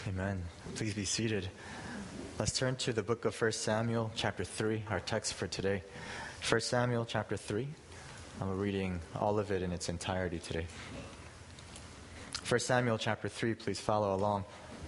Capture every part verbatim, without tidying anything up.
Amen. Please be seated. Let's turn to the book of First Samuel, chapter three, our text for today. First Samuel, chapter three. I'm reading all of it in its entirety today. First Samuel, chapter three, please follow along.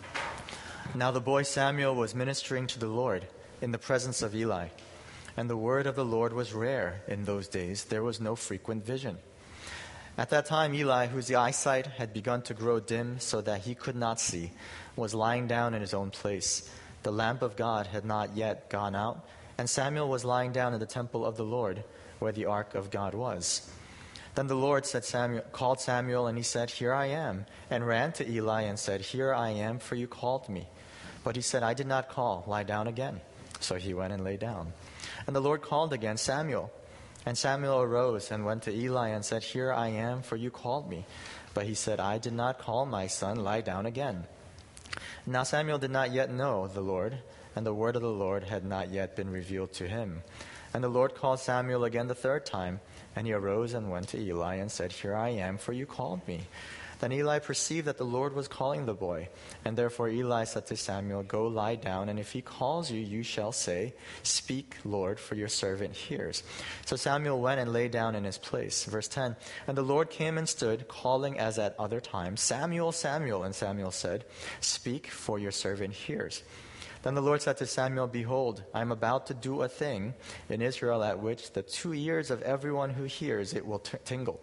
Now the boy Samuel was ministering to the Lord in the presence of Eli, and the word of the Lord was rare in those days. There was no frequent vision. At that time, Eli, whose eyesight had begun to grow dim so that he could not see, was lying down in his own place. The lamp of God had not yet gone out, and Samuel was lying down in the temple of the Lord, where the ark of God was. Then the Lord said Samuel, called Samuel, and he said, "Here I am," and ran to Eli and said, "Here I am, for you called me." But he said, "I did not call. Lie down again." So he went and lay down. And the Lord called again, "Samuel." And Samuel arose and went to Eli and said, "Here I am, for you called me." But he said, "I did not call, my son. Lie down again." Now Samuel did not yet know the Lord, and the word of the Lord had not yet been revealed to him. And the Lord called Samuel again the third time, and he arose and went to Eli and said, "Here I am, for you called me." Then Eli perceived that the Lord was calling the boy, and therefore Eli said to Samuel, "Go lie down, and if he calls you, you shall say, 'Speak, Lord, for your servant hears.'" So Samuel went and lay down in his place. Verse ten, and the Lord came and stood, calling as at other times, "Samuel, Samuel." And Samuel said, "Speak, for your servant hears." Then the Lord said to Samuel, "Behold, I am about to do a thing in Israel at which the two ears of everyone who hears it will t- tingle.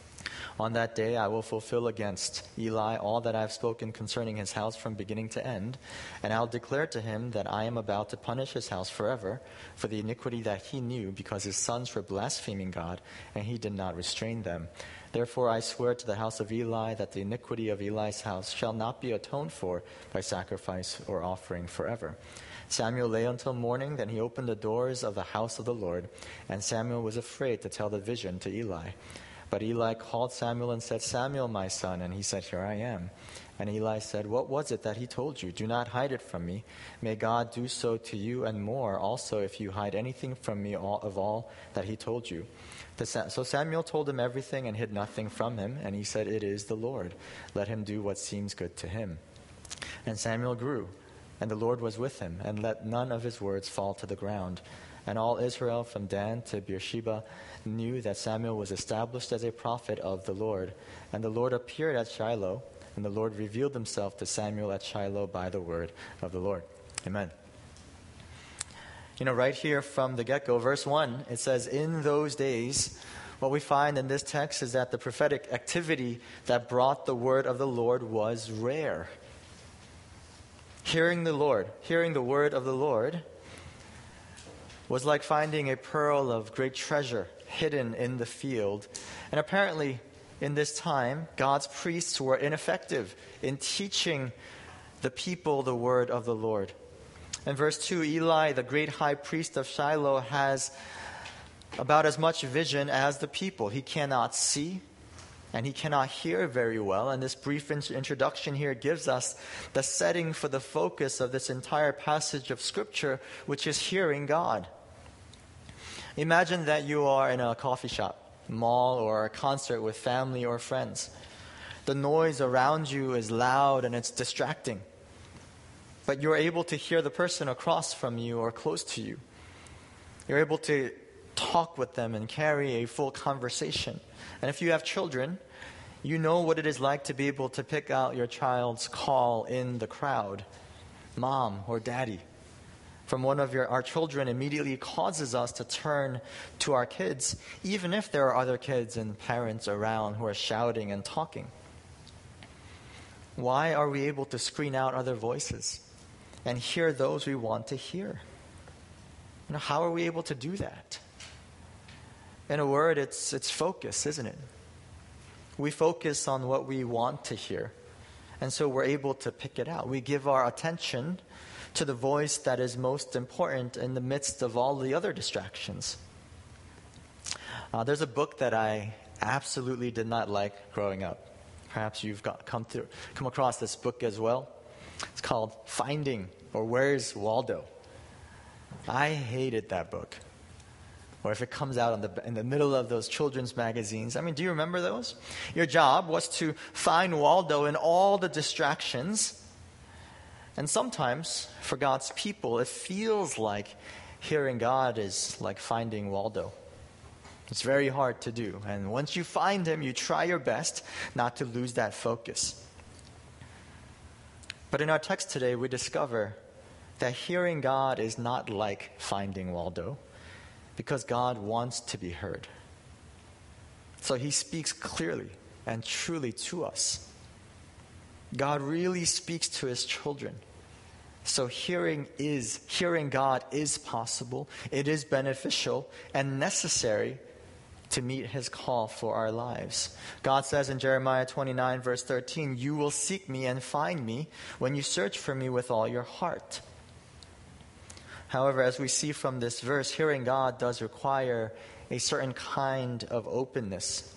On that day I will fulfill against Eli all that I have spoken concerning his house from beginning to end, and I will declare to him that I am about to punish his house forever for the iniquity that he knew, because his sons were blaspheming God, and he did not restrain them. Therefore I swear to the house of Eli that the iniquity of Eli's house shall not be atoned for by sacrifice or offering forever." Samuel lay until morning, then he opened the doors of the house of the Lord, and Samuel was afraid to tell the vision to Eli. But Eli called Samuel and said, "Samuel, my son." And he said, "Here I am." And Eli said, "What was it that he told you? Do not hide it from me. May God do so to you and more also if you hide anything from me all, of all that he told you." So Samuel told him everything and hid nothing from him. And he said, "It is the Lord. Let him do what seems good to him." And Samuel grew, and the Lord was with him, and let none of his words fall to the ground. And all Israel from Dan to Beersheba knew that Samuel was established as a prophet of the Lord. And the Lord appeared at Shiloh, and the Lord revealed himself to Samuel at Shiloh by the word of the Lord. Amen. You know, right here from the get-go, verse one, it says, "In those days," what we find in this text is that the prophetic activity that brought the word of the Lord was rare. Hearing the Lord, hearing the word of the Lord was like finding a pearl of great treasure hidden in the field. And apparently, in this time, God's priests were ineffective in teaching the people the word of the Lord. In verse two, Eli, the great high priest of Shiloh, has about as much vision as the people. He cannot see, and he cannot hear very well. And this brief introduction here gives us the setting for the focus of this entire passage of Scripture, which is hearing God. Imagine that you are in a coffee shop, mall, or a concert with family or friends. The noise around you is loud and it's distracting, but you're able to hear the person across from you or close to you. You're able to talk with them and carry a full conversation. And if you have children, you know what it is like to be able to pick out your child's call in the crowd, mom or daddy. From one of your, our children immediately causes us to turn to our kids, even if there are other kids and parents around who are shouting and talking. Why are we able to screen out other voices and hear those we want to hear? You know, how are we able to do that? In a word, it's it's focus, isn't it? We focus on what we want to hear, and so we're able to pick it out. We give our attention to the voice that is most important in the midst of all the other distractions. Uh, there's a book that I absolutely did not like growing up. Perhaps you've got, come to come across this book as well. It's called Finding, or Where's Waldo? I hated that book. Or if it comes out in the, in the middle of those children's magazines. I mean, do you remember those? Your job was to find Waldo in all the distractions And sometimes, for God's people, it feels like hearing God is like finding Waldo. It's very hard to do. And once you find him, you try your best not to lose that focus. But in our text today, we discover that hearing God is not like finding Waldo, because God wants to be heard. So he speaks clearly and truly to us. God really speaks to his children. So hearing is hearing God is possible. It is beneficial and necessary to meet his call for our lives. God says in Jeremiah twenty-nine, verse thirteen, "You will seek me and find me when you search for me with all your heart." However, as we see from this verse, hearing God does require a certain kind of openness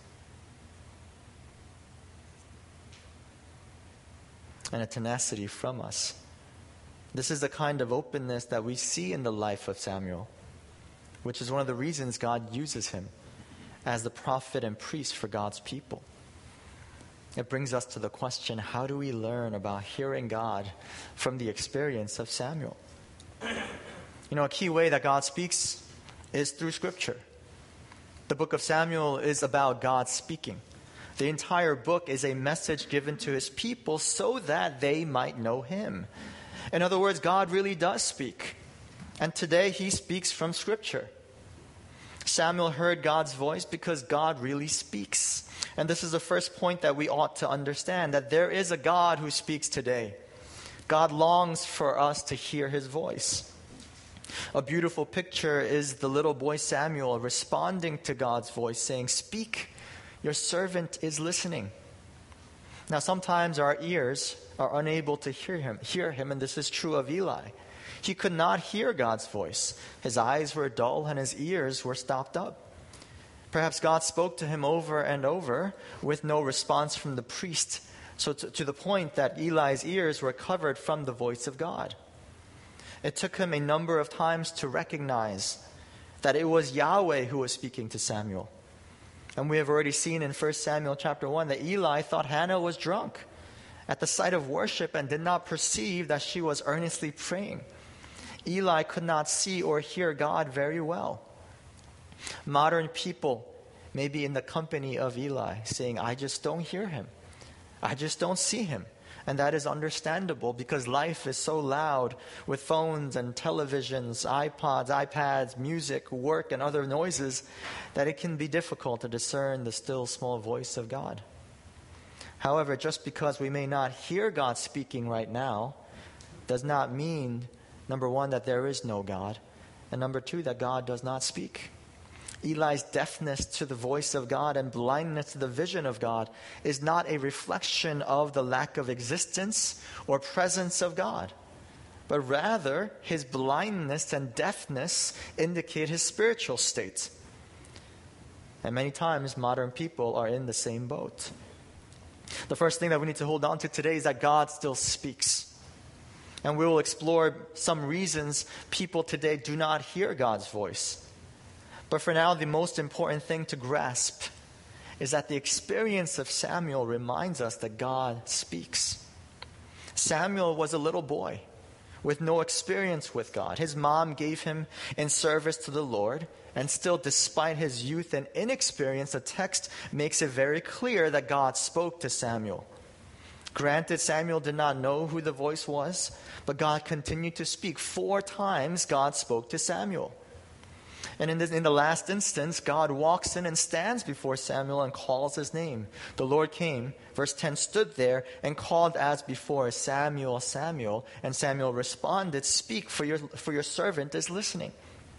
and a tenacity from us. This is the kind of openness that we see in the life of Samuel, which is one of the reasons God uses him as the prophet and priest for God's people. It brings us to the question, how do we learn about hearing God from the experience of Samuel? You know, a key way that God speaks is through Scripture. The book of Samuel is about God speaking. The entire book is a message given to his people so that they might know him. In other words, God really does speak. And today he speaks from Scripture. Samuel heard God's voice because God really speaks. And this is the first point that we ought to understand, that there is a God who speaks today. God longs for us to hear his voice. A beautiful picture is the little boy Samuel responding to God's voice, saying, "Speak, your servant is listening." Now, sometimes our ears are unable to hear him, hear him, and this is true of Eli. He could not hear God's voice. His eyes were dull and his ears were stopped up. Perhaps God spoke to him over and over with no response from the priest, so to, to the point that Eli's ears were covered from the voice of God. It took him a number of times to recognize that it was Yahweh who was speaking to Samuel. And we have already seen in First Samuel chapter one that Eli thought Hannah was drunk at the sight of worship and did not perceive that she was earnestly praying. Eli could not see or hear God very well. Modern people may be in the company of Eli, saying, "I just don't hear him. I just don't see him." And that is understandable because life is so loud with phones and televisions, iPods, iPads, music, work, and other noises that it can be difficult to discern the still small voice of God. However, just because we may not hear God speaking right now does not mean, number one, that there is no God, and number two, that God does not speak. Eli's deafness to the voice of God and blindness to the vision of God is not a reflection of the lack of existence or presence of God, but rather his blindness and deafness indicate his spiritual state. And many times modern people are in the same boat. The first thing that we need to hold on to today is that God still speaks. And we will explore some reasons people today do not hear God's voice. But for now, the most important thing to grasp is that the experience of Samuel reminds us that God speaks. Samuel was a little boy with no experience with God. His mom gave him in service to the Lord, and still, despite his youth and inexperience, the text makes it very clear that God spoke to Samuel. Granted, Samuel did not know who the voice was, but God continued to speak. Four times God spoke to Samuel. And in, this, in the last instance, God walks in and stands before Samuel and calls his name. The Lord came, verse ten, stood there and called as before, "Samuel, Samuel." And Samuel responded, "Speak, for your, for your servant is listening."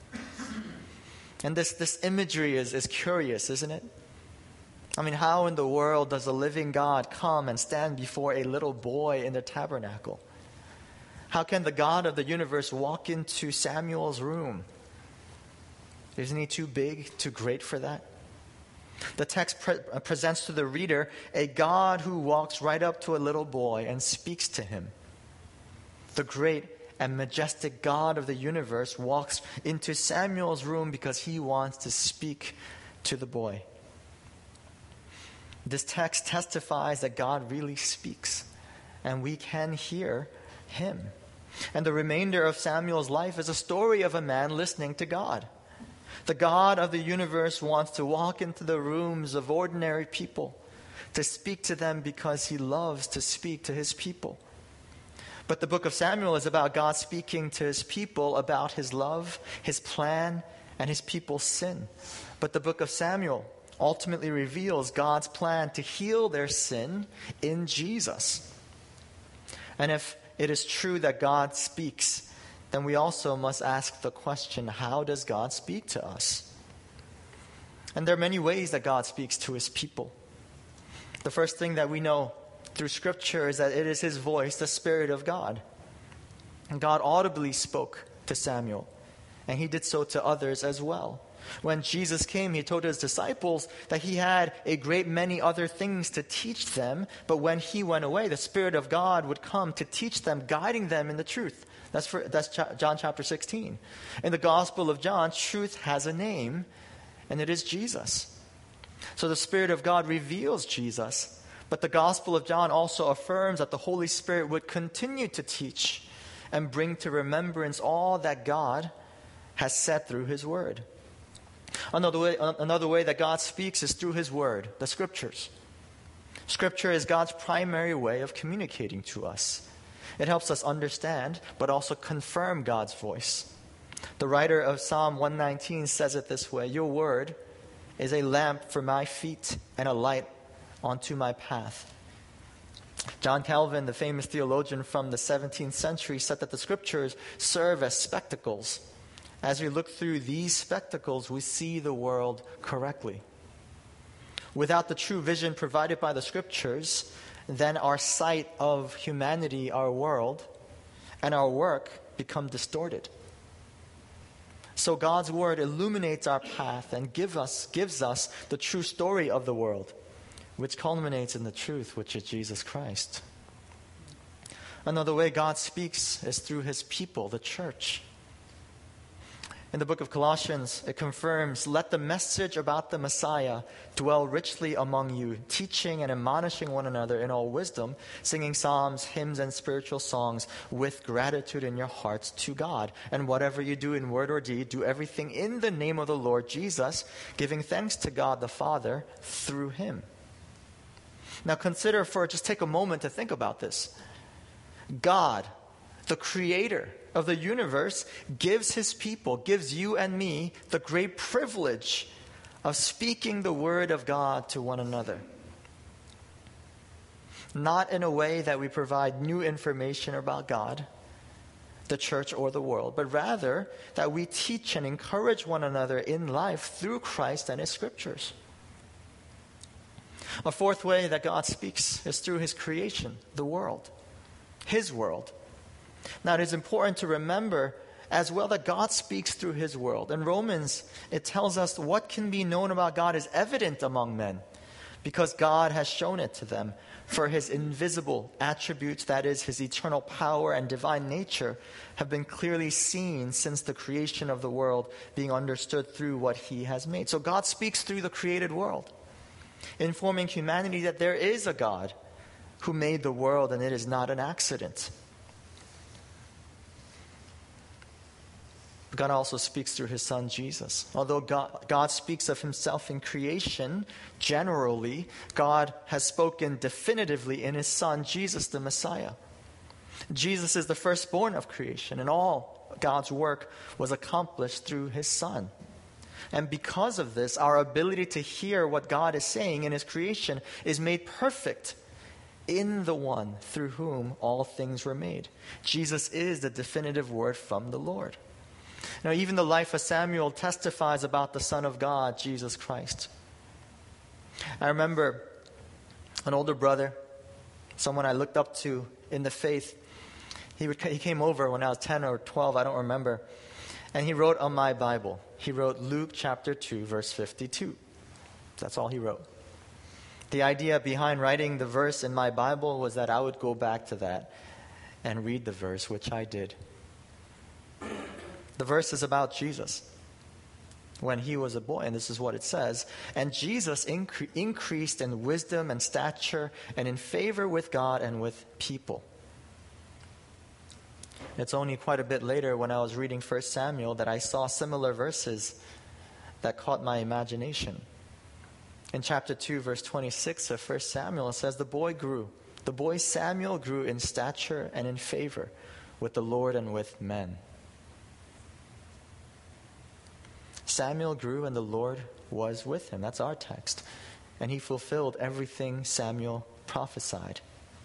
And this, this imagery is, is curious, isn't it? I mean, how in the world does the living God come and stand before a little boy in the tabernacle? How can the God of the universe walk into Samuel's room? Isn't he too big, too great for that? The text pre- presents to the reader a God who walks right up to a little boy and speaks to him. The great and majestic God of the universe walks into Samuel's room because he wants to speak to the boy. This text testifies that God really speaks, and we can hear him. And the remainder of Samuel's life is a story of a man listening to God. The God of the universe wants to walk into the rooms of ordinary people, to speak to them because he loves to speak to his people. But the book of Samuel is about God speaking to his people about his love, his plan, and his people's sin. But the book of Samuel ultimately reveals God's plan to heal their sin in Jesus. And if it is true that God speaks, then we also must ask the question, how does God speak to us? And there are many ways that God speaks to his people. The first thing that we know through Scripture is that it is his voice, the Spirit of God. And God audibly spoke to Samuel, and he did so to others as well. When Jesus came, he told his disciples that he had a great many other things to teach them, but when he went away, the Spirit of God would come to teach them, guiding them in the truth. That's, for, that's John chapter sixteen. In the Gospel of John, truth has a name, and it is Jesus. So the Spirit of God reveals Jesus, but the Gospel of John also affirms that the Holy Spirit would continue to teach and bring to remembrance all that God has said through his word. Another way, another way that God speaks is through his word, the Scriptures. Scripture is God's primary way of communicating to us. It helps us understand, but also confirm God's voice. The writer of Psalm one nineteen says it this way: your word is a lamp for my feet and a light onto my path. John Calvin, the famous theologian from the seventeenth century, said that the Scriptures serve as spectacles. As we look through these spectacles, we see the world correctly. Without the true vision provided by the Scriptures, then our sight of humanity, our world, and our work become distorted. So God's word illuminates our path and give us, gives us the true story of the world, which culminates in the truth, which is Jesus Christ. Another way God speaks is through his people, the church. In the book of Colossians, it confirms, let the message about the Messiah dwell richly among you, teaching and admonishing one another in all wisdom, singing psalms, hymns, and spiritual songs with gratitude in your hearts to God. And whatever you do in word or deed, do everything in the name of the Lord Jesus, giving thanks to God the Father through him. Now consider, for just take a moment to think about this. God, the creator of the universe, gives his people, gives you and me, the great privilege of speaking the word of God to one another. Not in a way that we provide new information about God, the church, or the world, but rather that we teach and encourage one another in life through Christ and his Scriptures. A fourth way that God speaks is through his creation, the world, his world. Now, it is important to remember as well that God speaks through his world. In Romans, it tells us what can be known about God is evident among men, because God has shown it to them. For his invisible attributes, that is, his eternal power and divine nature, have been clearly seen since the creation of the world, being understood through what he has made. So God speaks through the created world, informing humanity that there is a God who made the world, and it is not an accident. God also speaks through his Son, Jesus. Although God, God speaks of himself in creation, generally, God has spoken definitively in his Son, Jesus the Messiah. Jesus is the firstborn of creation, and all God's work was accomplished through his Son. And because of this, our ability to hear what God is saying in his creation is made perfect in the one through whom all things were made. Jesus is the definitive word from the Lord. Now, even the life of Samuel testifies about the Son of God, Jesus Christ. I remember an older brother, someone I looked up to in the faith. He, would, he came over when I was ten or twelve, I don't remember. And he wrote on my Bible. He wrote Luke chapter two, verse fifty-two. That's all he wrote. The idea behind writing the verse in my Bible was that I would go back to that and read the verse, which I did. The verse is about Jesus when he was a boy, and this is what it says. And Jesus incre- increased in wisdom and stature and in favor with God and with people. It's only quite a bit later when I was reading First Samuel that I saw similar verses that caught my imagination. In chapter two, verse twenty-six of First Samuel, it says, The boy grew. The boy Samuel grew in stature and in favor with the Lord and with men. Samuel grew and the Lord was with him. That's our text. And he fulfilled everything Samuel prophesied.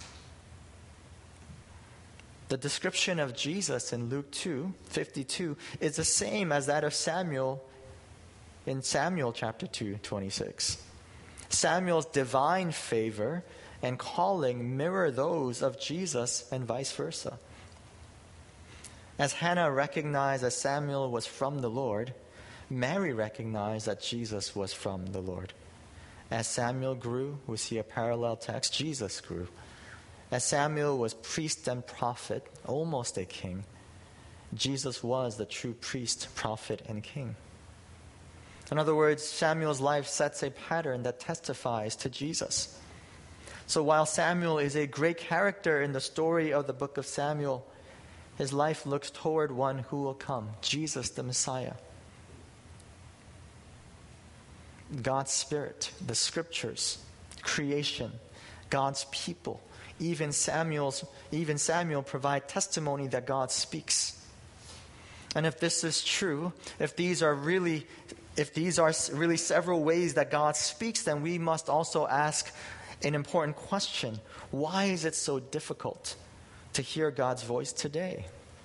The description of Jesus in Luke two fifty-two is the same as that of Samuel in Samuel chapter two twenty-six. Samuel's divine favor and calling mirror those of Jesus and vice versa. As Hannah recognized that Samuel was from the Lord, Mary recognized that Jesus was from the Lord. As Samuel grew, we see a parallel text, Jesus grew. As Samuel was priest and prophet, almost a king, Jesus was the true priest, prophet, and king. In other words, Samuel's life sets a pattern that testifies to Jesus. So while Samuel is a great character in the story of the book of Samuel, his life looks toward one who will come, Jesus the Messiah. God's Spirit, the Scriptures, creation, God's people, even Samuel's, even Samuel provide testimony that God speaks. And if this is true, if these are really, if these are really several ways that God speaks, then we must also ask an important question: why is it so difficult to hear God's voice today?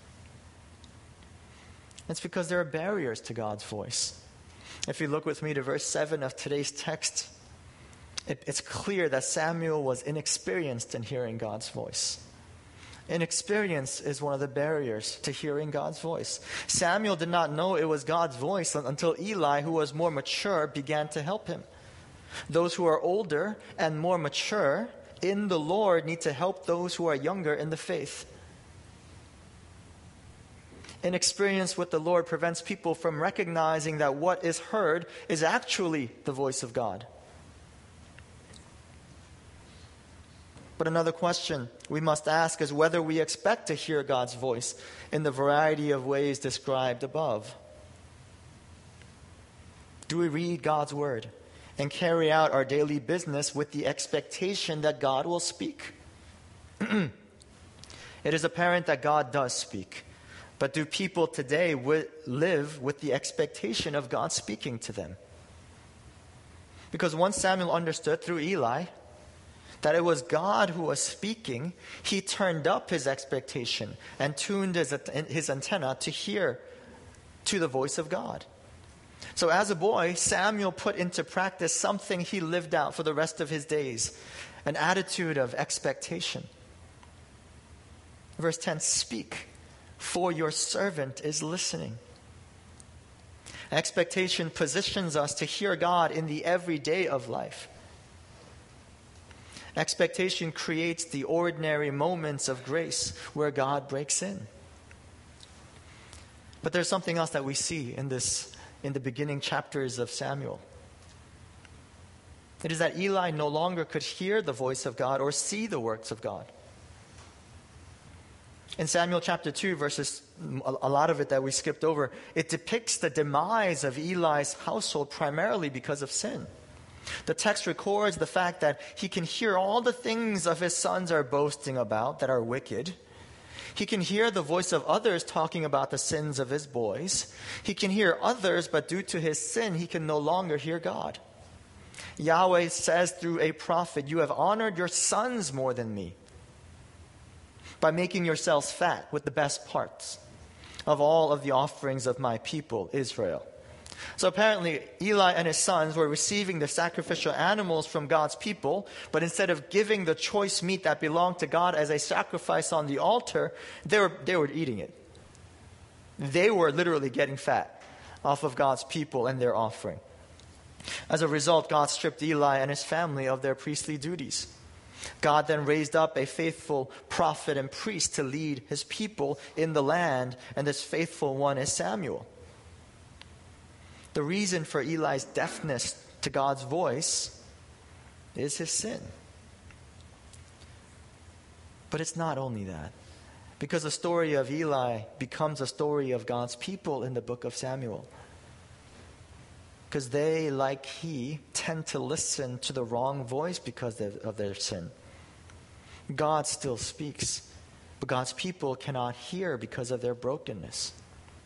It's because there are barriers to God's voice. If you look with me to verse seven of today's text, it, it's clear that Samuel was inexperienced in hearing God's voice. Inexperience is one of the barriers to hearing God's voice. Samuel did not know it was God's voice until Eli, who was more mature, began to help him. Those who are older and more mature in the Lord need to help those who are younger in the faith. Inexperience with the Lord prevents people from recognizing that what is heard is actually the voice of God. But another question we must ask is whether we expect to hear God's voice in the variety of ways described above. Do we read God's word and carry out our daily business with the expectation that God will speak? It is apparent that God does speak. But do people today w- live with the expectation of God speaking to them? Because once Samuel understood through Eli that it was God who was speaking, he turned up his expectation and tuned his, his antenna to hear to the voice of God. So as a boy, Samuel put into practice something he lived out for the rest of his days, an attitude of expectation. Verse ten, speak, for your servant is listening. Expectation positions us to hear God in the everyday of life. Expectation creates the ordinary moments of grace where God breaks in. But there's something else that we see in this, in the beginning chapters of Samuel. It is that Eli no longer could hear the voice of God or see the works of God. In Samuel chapter two, verses, a lot of it that we skipped over, it depicts the demise of Eli's household primarily because of sin. The text records the fact that he can hear all the things of his sons are boasting about that are wicked. He can hear the voice of others talking about the sins of his boys. He can hear others, but due to his sin, he can no longer hear God. Yahweh says through a prophet, "You have honored your sons more than me, by making yourselves fat with the best parts of all of the offerings of my people, Israel." So apparently, Eli and his sons were receiving the sacrificial animals from God's people, but instead of giving the choice meat that belonged to God as a sacrifice on the altar, they were, they were eating it. They were literally getting fat off of God's people and their offering. As a result, God stripped Eli and his family of their priestly duties. God then raised up a faithful prophet and priest to lead his people in the land, and this faithful one is Samuel. The reason for Eli's deafness to God's voice is his sin. But it's not only that. Because the story of Eli becomes a story of God's people in the book of Samuel. Because they, like he, tend to listen to the wrong voice because of their sin. God still speaks, but God's people cannot hear because of their brokenness.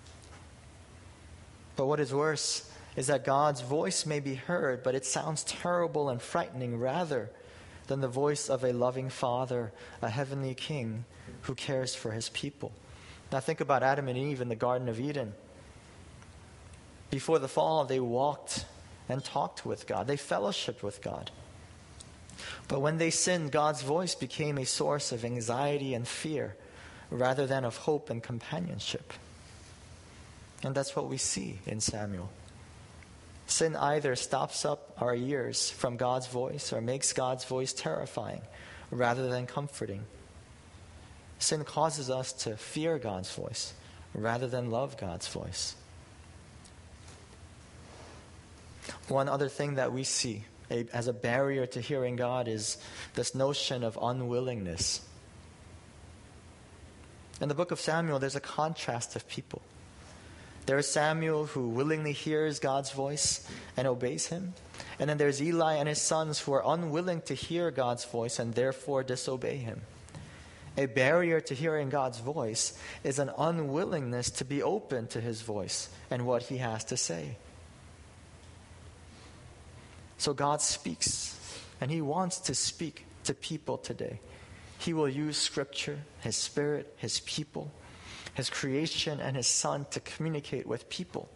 But what is worse is that God's voice may be heard, but it sounds terrible and frightening rather than the voice of a loving Father, a heavenly King who cares for his people. Now think about Adam and Eve in the Garden of Eden. Before the fall, they walked and talked with God. They fellowshiped with God. But when they sinned, God's voice became a source of anxiety and fear rather than of hope and companionship. And that's what we see in Samuel. Sin either stops up our ears from God's voice or makes God's voice terrifying rather than comforting. Sin causes us to fear God's voice rather than love God's voice. One other thing that we see a, as a barrier to hearing God is this notion of unwillingness. In the book of Samuel, there's a contrast of people. There is Samuel who willingly hears God's voice and obeys him. And then there's Eli and his sons who are unwilling to hear God's voice and therefore disobey him. A barrier to hearing God's voice is an unwillingness to be open to his voice and what he has to say. So God speaks, and he wants to speak to people today. He will use Scripture, his Spirit, his people, his creation, and his Son to communicate with people.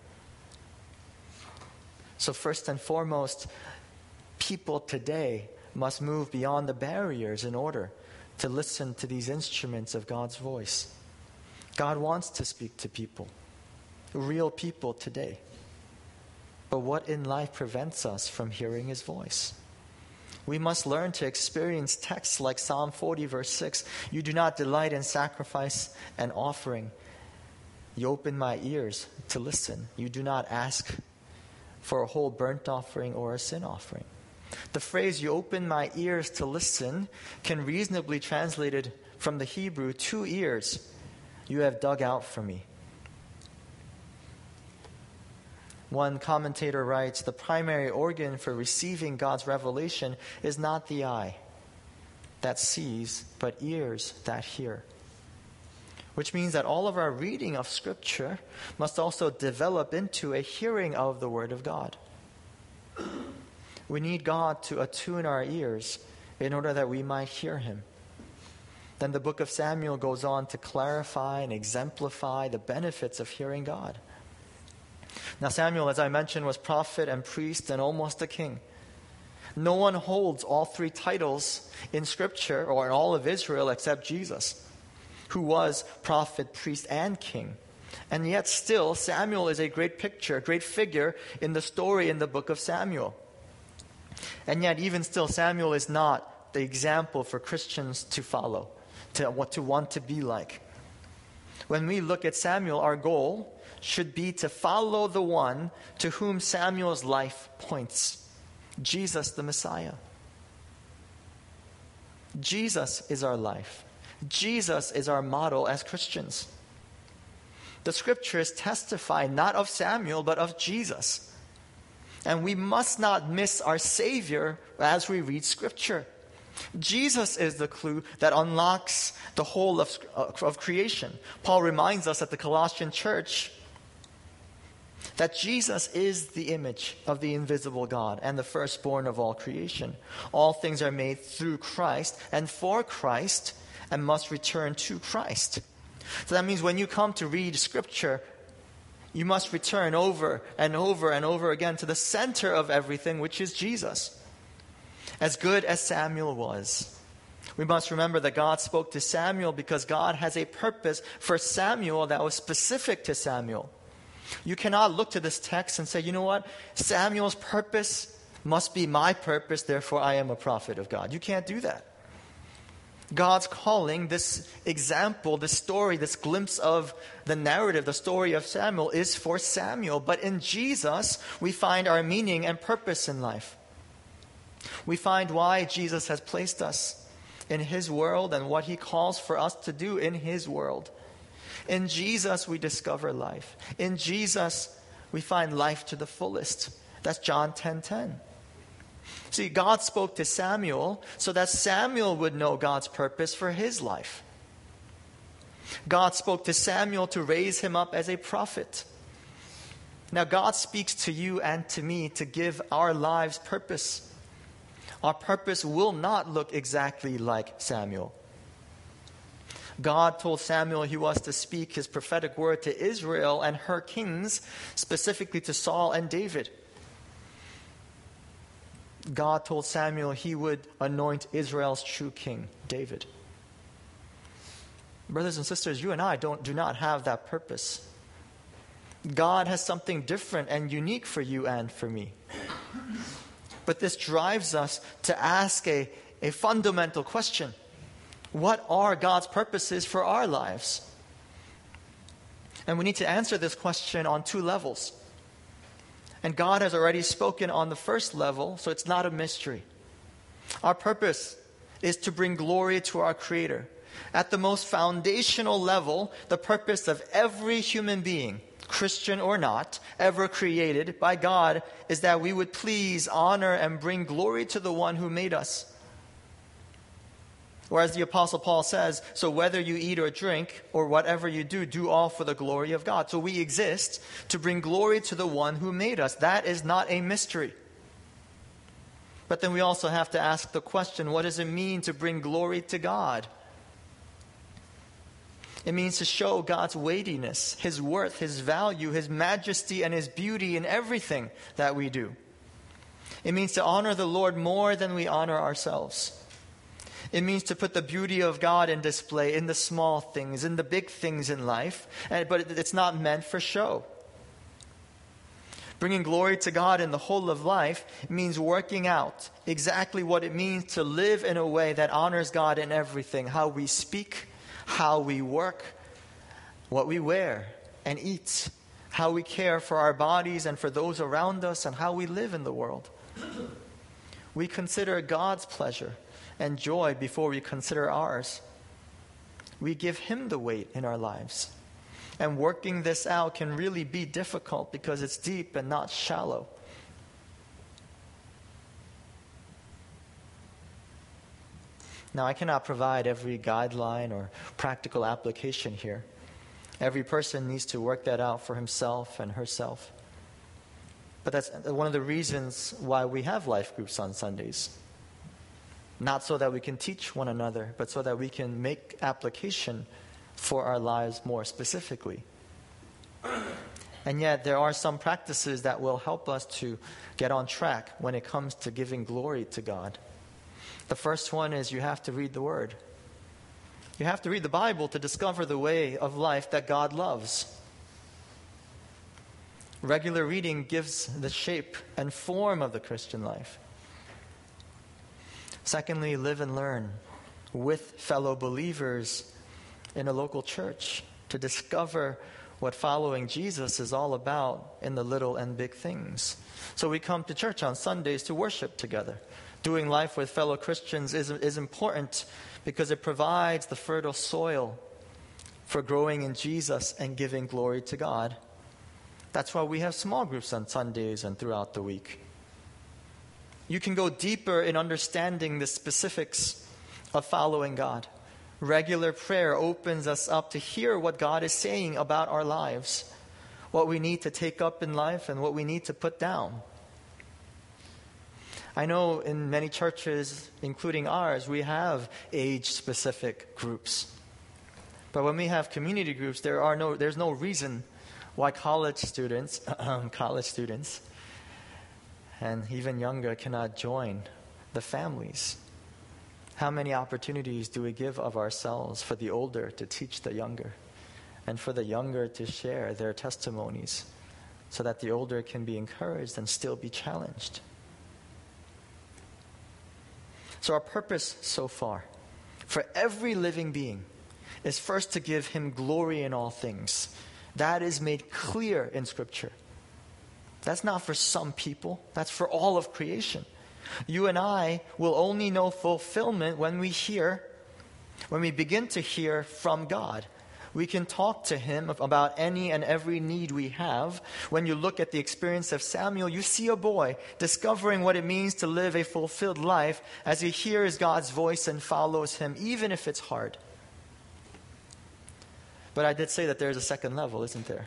So first and foremost, people today must move beyond the barriers in order to listen to these instruments of God's voice. God wants to speak to people, real people today. But what in life prevents us from hearing his voice? We must learn to experience texts like Psalm forty, verse six. You do not delight in sacrifice and offering. You open my ears to listen. You do not ask for a whole burnt offering or a sin offering. The phrase, you open my ears to listen, can reasonably translated from the Hebrew, two ears you have dug out for me. One commentator writes, the primary organ for receiving God's revelation is not the eye that sees, but ears that hear. Which means that all of our reading of Scripture must also develop into a hearing of the Word of God. We need God to attune our ears in order that we might hear him. Then the book of Samuel goes on to clarify and exemplify the benefits of hearing God. Now Samuel, as I mentioned, was prophet and priest and almost a king. No one holds all three titles in Scripture or in all of Israel except Jesus, who was prophet, priest, and king. And yet still, Samuel is a great picture, a great figure in the story in the book of Samuel. And yet even still, Samuel is not the example for Christians to follow, to what to want to be like. When we look at Samuel, our goal should be to follow the one to whom Samuel's life points, Jesus the Messiah. Jesus is our life. Jesus is our model as Christians. The Scriptures testify not of Samuel, but of Jesus. And we must not miss our Savior as we read Scripture. Jesus is the clue that unlocks the whole of, of creation. Paul reminds us at the Colossian church that Jesus is the image of the invisible God and the firstborn of all creation. All things are made through Christ and for Christ and must return to Christ. So that means when you come to read Scripture, you must return over and over and over again to the center of everything, which is Jesus. As good as Samuel was, we must remember that God spoke to Samuel because God has a purpose for Samuel that was specific to Samuel. You cannot look to this text and say, you know what, Samuel's purpose must be my purpose, therefore I am a prophet of God. You can't do that. God's calling, this example, this story, this glimpse of the narrative, the story of Samuel, is for Samuel. But in Jesus, we find our meaning and purpose in life. We find why Jesus has placed us in His world and what He calls for us to do in His world. In Jesus, we discover life. In Jesus, we find life to the fullest. That's John ten ten. See, God spoke to Samuel so that Samuel would know God's purpose for his life. God spoke to Samuel to raise him up as a prophet. Now, God speaks to you and to me to give our lives purpose. Our purpose will not look exactly like Samuel. God told Samuel he was to speak His prophetic word to Israel and her kings, specifically to Saul and David. God told Samuel He would anoint Israel's true king, David. Brothers and sisters, you and I don't, do not have that purpose. God has something different and unique for you and for me. But this drives us to ask a, a fundamental question. What are God's purposes for our lives? And we need to answer this question on two levels. And God has already spoken on the first level, so it's not a mystery. Our purpose is to bring glory to our Creator. At the most foundational level, the purpose of every human being, Christian or not, ever created by God, is that we would please, honor, and bring glory to the one who made us. Or as the Apostle Paul says, so whether you eat or drink or whatever you do, do all for the glory of God. So we exist to bring glory to the one who made us. That is not a mystery. But then we also have to ask the question, what does it mean to bring glory to God? It means to show God's weightiness, His worth, His value, His majesty, and His beauty in everything that we do. It means to honor the Lord more than we honor ourselves. It means to put the beauty of God in display in the small things, in the big things in life, and, but it's not meant for show. Bringing glory to God in the whole of life means working out exactly what it means to live in a way that honors God in everything, how we speak, how we work, what we wear and eat, how we care for our bodies and for those around us, and how we live in the world. We consider God's pleasure and joy before we consider ours. We give Him the weight in our lives. And working this out can really be difficult because it's deep and not shallow. Now, I cannot provide every guideline or practical application here. Every person needs to work that out for himself and herself. But that's one of the reasons why we have life groups on Sundays. Not so that we can teach one another, but so that we can make application for our lives more specifically. And yet, there are some practices that will help us to get on track when it comes to giving glory to God. The first one is you have to read the Word. You have to read the Bible to discover the way of life that God loves. Regular reading gives the shape and form of the Christian life. Secondly, live and learn with fellow believers in a local church to discover what following Jesus is all about in the little and big things. So we come to church on Sundays to worship together. Doing life with fellow Christians is, is important because it provides the fertile soil for growing in Jesus and giving glory to God. That's why we have small groups on Sundays and throughout the week. You can go deeper in understanding the specifics of following God. Regular prayer opens us up to hear what God is saying about our lives, what we need to take up in life and what we need to put down. I know in many churches, including ours, we have age-specific groups. But when we have community groups, there are no, there's no reason why college students, college students, and even younger cannot join the families. How many opportunities do we give of ourselves for the older to teach the younger, and for the younger to share their testimonies so that the older can be encouraged and still be challenged? So our purpose so far, for every living being, is first to give Him glory in all things. That is made clear in Scripture. That's not for some people. That's for all of creation. You and I will only know fulfillment when we hear, when we begin to hear from God. We can talk to Him about any and every need we have. When you look at the experience of Samuel, you see a boy discovering what it means to live a fulfilled life as he hears God's voice and follows Him, even if it's hard. But I did say that there's a second level, isn't there?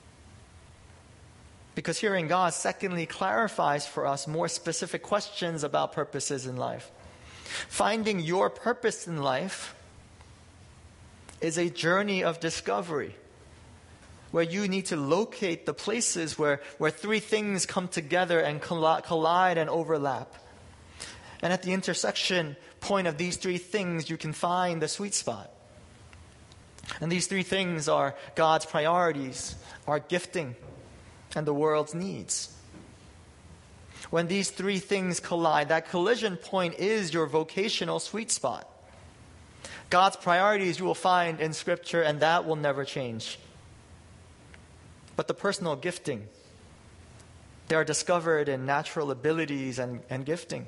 Because hearing God, secondly, clarifies for us more specific questions about purposes in life. Finding your purpose in life is a journey of discovery, where you need to locate the places where, where three things come together and collide and overlap. And at the intersection point of these three things, you can find the sweet spot. And these three things are God's priorities, our gifting, and the world's needs. When these three things collide, that collision point is your vocational sweet spot. God's priorities you will find in Scripture, and that will never change. But the personal gifting, they are discovered in natural abilities and, and gifting.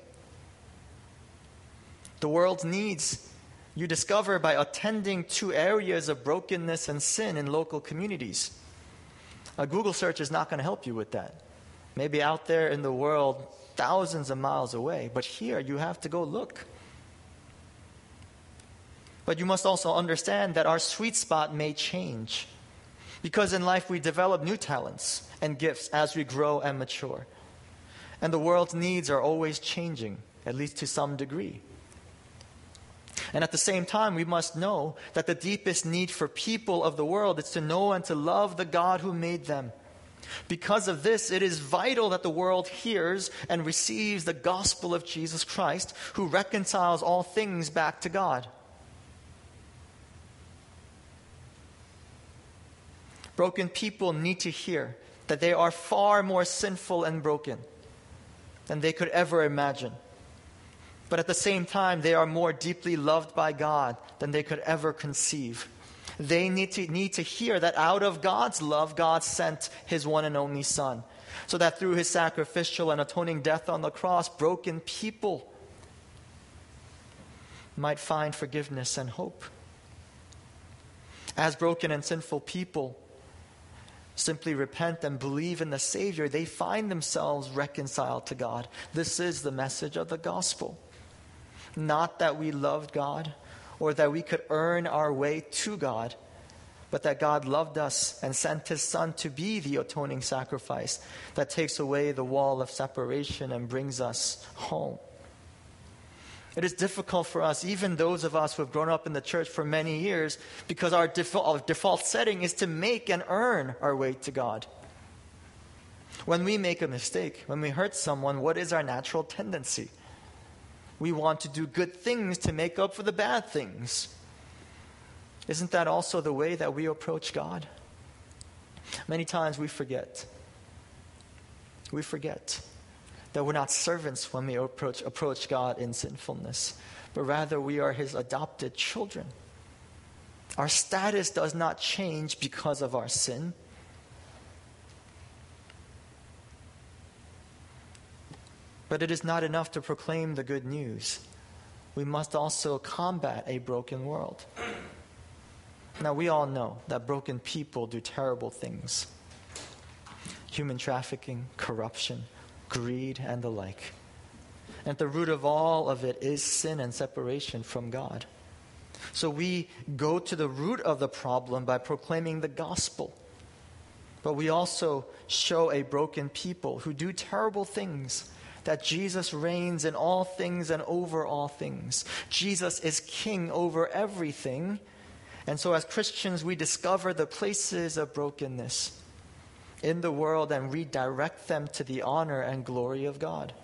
The world's needs you discover by attending to areas of brokenness and sin in local communities. A Google search is not going to help you with that. Maybe out there in the world, thousands of miles away, but here you have to go look. But you must also understand that our sweet spot may change. Because in life we develop new talents and gifts as we grow and mature. And the world's needs are always changing, at least to some degree. And at the same time, we must know that the deepest need for people of the world is to know and to love the God who made them. Because of this, it is vital that the world hears and receives the gospel of Jesus Christ, who reconciles all things back to God. Broken people need to hear that they are far more sinful and broken than they could ever imagine. But at the same time, they are more deeply loved by God than they could ever conceive. They need to, need to hear that out of God's love, God sent His one and only Son, so that through His sacrificial and atoning death on the cross, broken people might find forgiveness and hope. As broken and sinful people simply repent and believe in the Savior, they find themselves reconciled to God. This is the message of the gospel. Not that we loved God or that we could earn our way to God, but that God loved us and sent His Son to be the atoning sacrifice that takes away the wall of separation and brings us home. It is difficult for us, even those of us who have grown up in the church for many years, because our default, our default setting is to make and earn our way to God. When we make a mistake, when we hurt someone, what is our natural tendency? We want to do good things to make up for the bad things. Isn't that also the way that we approach God? Many times we forget. We forget that we're not servants when we approach, approach God in sinfulness, but rather we are His adopted children. Our status does not change because of our sin. But it is not enough to proclaim the good news. We must also combat a broken world. Now, we all know that broken people do terrible things. Human trafficking, corruption, greed, and the like. And at the root of all of it is sin and separation from God. So we go to the root of the problem by proclaiming the gospel. But we also show a broken people who do terrible things that Jesus reigns in all things and over all things. Jesus is king over everything. And so as Christians, we discover the places of brokenness in the world and redirect them to the honor and glory of God.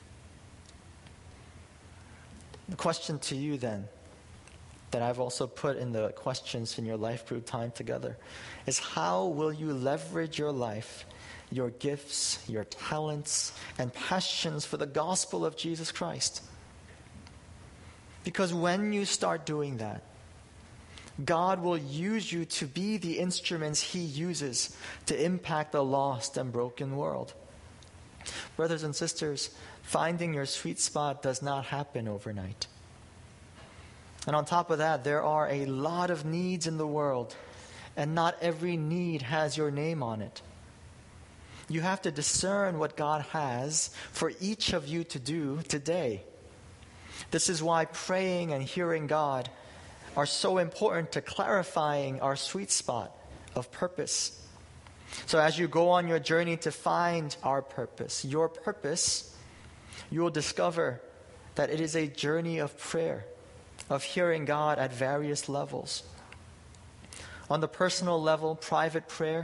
The question to you then, that I've also put in the questions in your life group time together, is how will you leverage your life, your gifts, your talents, and passions for the gospel of Jesus Christ? Because when you start doing that, God will use you to be the instruments He uses to impact a lost and broken world. Brothers and sisters, Finding your sweet spot does not happen overnight. And on top of that, there are a lot of needs in the world, and not every need has your name on it. You have to discern what God has for each of you to do today. This is why praying and hearing God are so important to clarifying our sweet spot of purpose. So as you go on your journey to find our purpose, your purpose, you will discover that it is a journey of prayer, of hearing God at various levels. On the personal level, private prayer,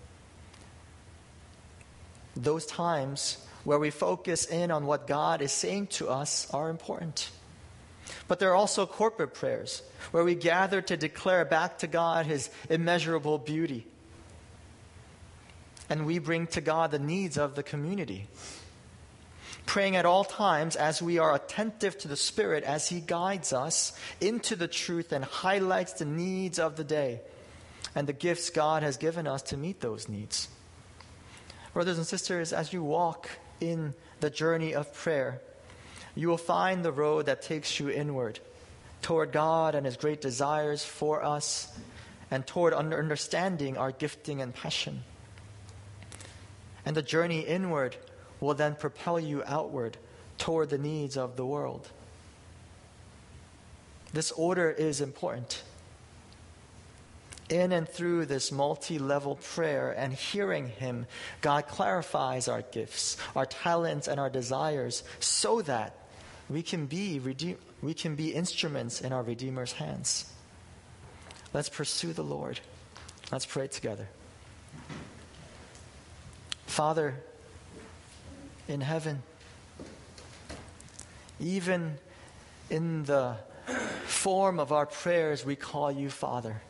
those times where we focus in on what God is saying to us are important. But there are also corporate prayers where we gather to declare back to God His immeasurable beauty. And we bring to God the needs of the community. Praying at all times as we are attentive to the Spirit as He guides us into the truth and highlights the needs of the day and the gifts God has given us to meet those needs. Brothers and sisters, as you walk in the journey of prayer, you will find the road that takes you inward, toward God and His great desires for us, and toward understanding our gifting and passion. And the journey inward will then propel you outward toward the needs of the world. This order is important. In and through this multi-level prayer and hearing Him, God clarifies our gifts, our talents, and our desires so that we can be redeem- we can be instruments in our Redeemer's hands. Let's pursue the Lord. Let's pray together. Father in heaven, even in the form of our prayers, we call you Father.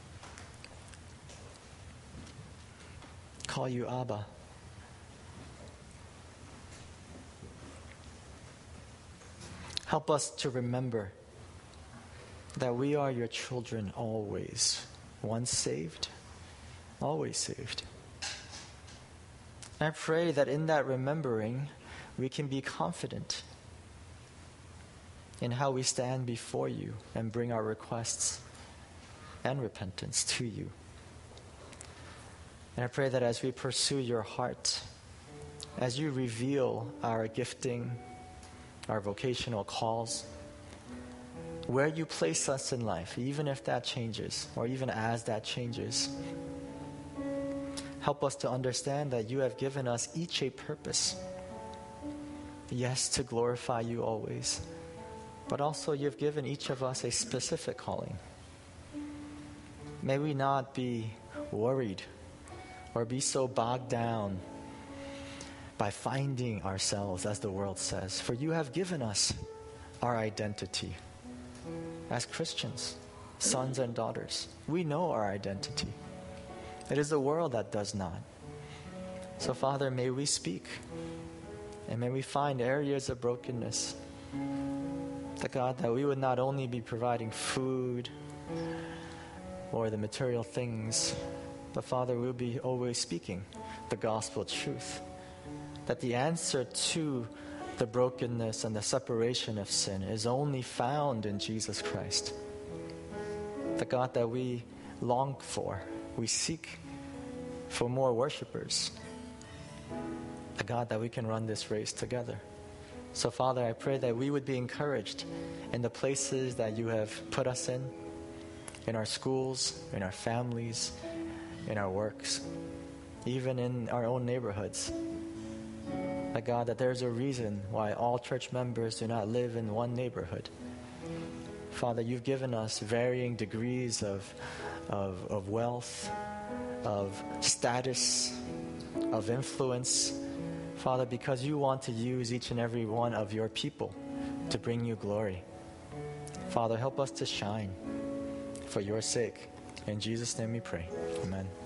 Call you Abba. Help us to remember that we are your children always. Once saved, always saved. I pray that in that remembering, we can be confident in how we stand before you and bring our requests and repentance to you. And I pray that as we pursue your heart, as you reveal our gifting, our vocational calls, where you place us in life, even if that changes, or even as that changes, help us to understand that you have given us each a purpose. Yes, to glorify you always, but also you've given each of us a specific calling. May we not be worried or be so bogged down by finding ourselves, as the world says. For you have given us our identity as Christians, sons and daughters. We know our identity. It is the world that does not. So, Father, may we speak, and may we find areas of brokenness. That God, that we would not only be providing food or the material things, but Father, we'll be always speaking the gospel truth. That the answer to the brokenness and the separation of sin is only found in Jesus Christ. The God that we long for, we seek for more worshipers. The God that we can run this race together. So Father, I pray that we would be encouraged in the places that you have put us in, in our schools, in our families, in our works, even in our own neighborhoods. That God, that there's a reason why all church members do not live in one neighborhood. Father, you've given us varying degrees of, of, of wealth, of status, of influence. Father, because you want to use each and every one of your people to bring you glory. Father, help us to shine for your sake. In Jesus' name we pray. Amen.